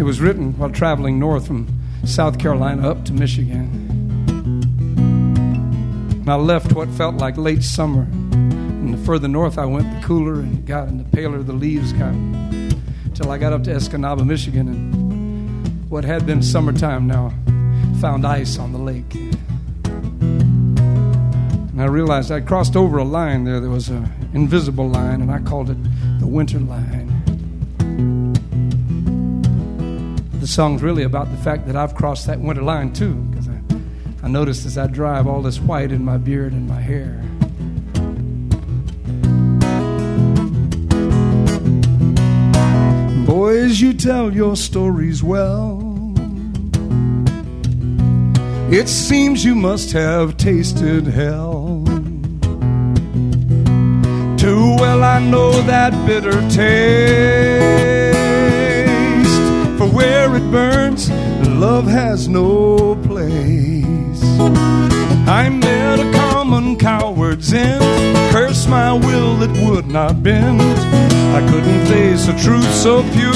was written while traveling north from South Carolina up to Michigan. And I left what felt like late summer. And the further north I went, the cooler and it got, and the paler the leaves got. Until I got up to Escanaba, Michigan, and what had been summertime now found ice on the lake. And I realized I'd crossed over a line there. There was an invisible line, and I called it the winter line. The song's really about the fact that I've crossed that winter line too, because I noticed as I drive all this white in my beard and my hair. Boys, you tell your stories well. It seems you must have tasted hell. Too well I know that bitter taste. For where it burns, love has no place. I met a common coward's end, cursed my will that would not bend. I couldn't face a truth so pure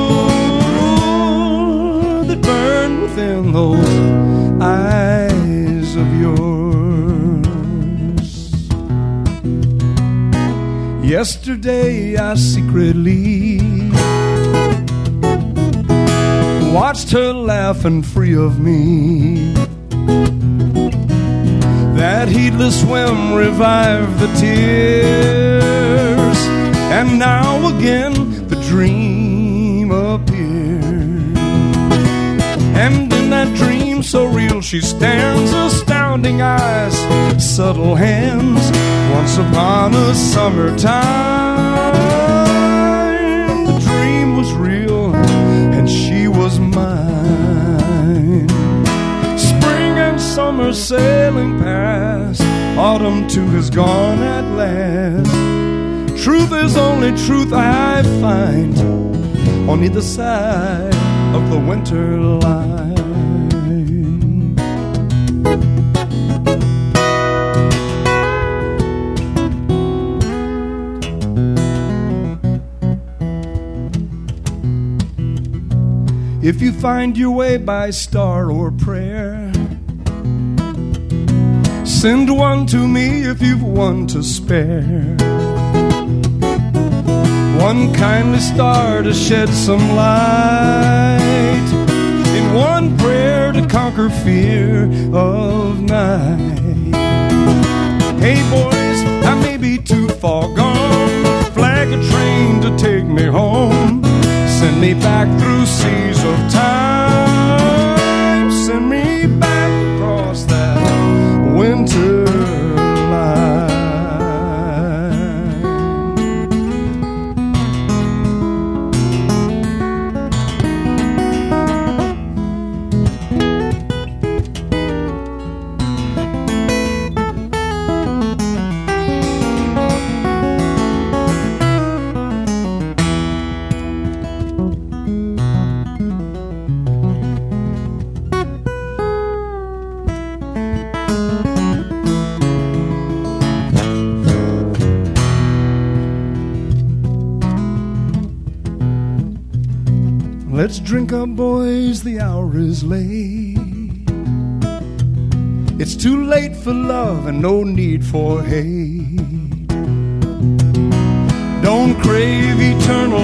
that burned within those eyes of yours. Yesterday I secretly watched her laughing free of me. That heedless whim revived the tears, and now again the dream appears. And in that dream so real she stands, astounding eyes, subtle hands. Once upon a summertime, the dream was real and she was mine. Spring and summer sailing past, autumn too has gone at last. Truth is only truth I find on either side of the winter line. If you find your way by star or prayer, send one to me if you've one to spare. One kindly star to shed some light, in one prayer to conquer fear of night. Hey boys, I may be too far gone, flag a train to take me home. Send me back through seas of time, send me back across that winter line. Let's drink up, boys, the hour is late. It's too late for love and no need for hate. Don't crave eternal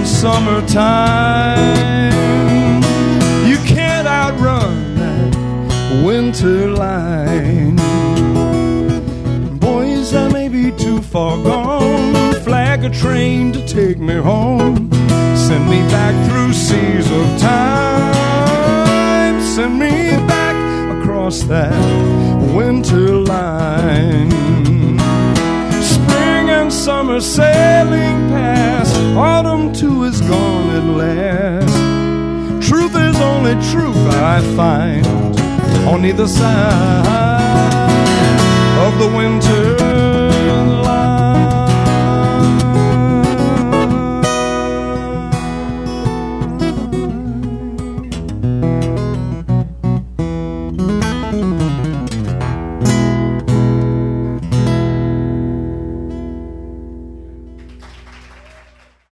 summertime. You can't outrun that winter line. Boys, I may be too far gone, flag a train to take me home. Send me back through seas of time, send me back across that winter line. Spring and summer sailing past, autumn too is gone at last. Truth is only truth I find on either side of the winter